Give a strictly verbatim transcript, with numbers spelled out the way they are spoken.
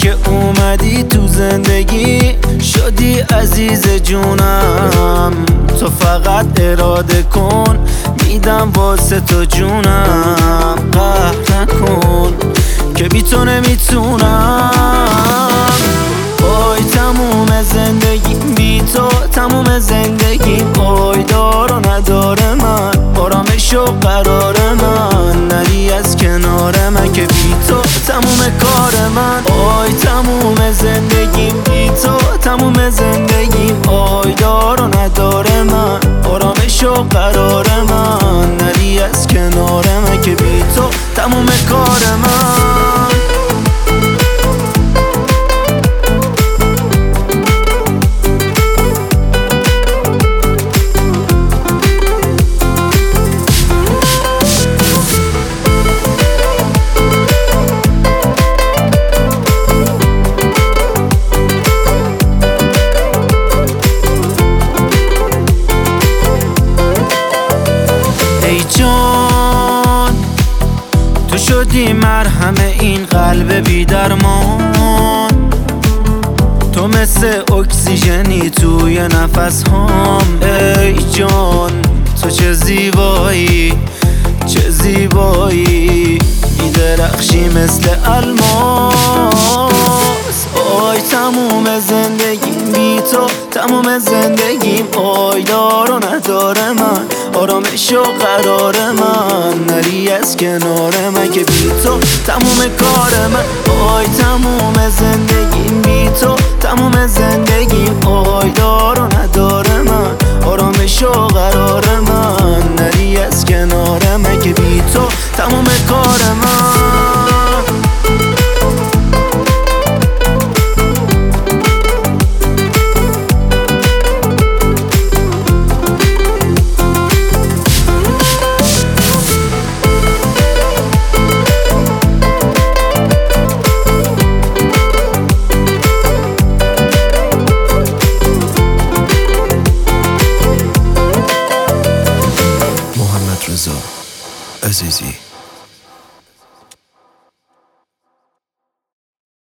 که اومدی تو زندگی شدی عزیز جونم. تو فقط اراده کن میدم واسه تو جونم. قهر نکن که بی تو نمیتونم. وای تموم زندگی بی تو، تموم زندگی وای دار و نداره من، آرامش و قرار من، نری از کنار من که بی تو تموم کار من. وای تموم زندگی بی تو، تموم زندگی وای دار و نداره من، آرامش و قرار من، نری از کنار من که بی تو تموم کار من. ای جان تو شدی مرهم این قلب بی درمان، تو مثل اکسیژنی توی نفس هام. ای جان تو چه زیبایی، چه زیبایی، میدرخشی مثل الماس. آی تموم زندگی بی تو، تموم زندگی آی دار و نداره من، آرامش و قرار من، نری از کنار من که بی تو تموم کار من. آی تموم زندگی بی تو، تموم زندگی آی دار و نداره من، آرامش و قرار من، نری از کنار من که بی تو تموم کار من. محمد رضا عزیزی.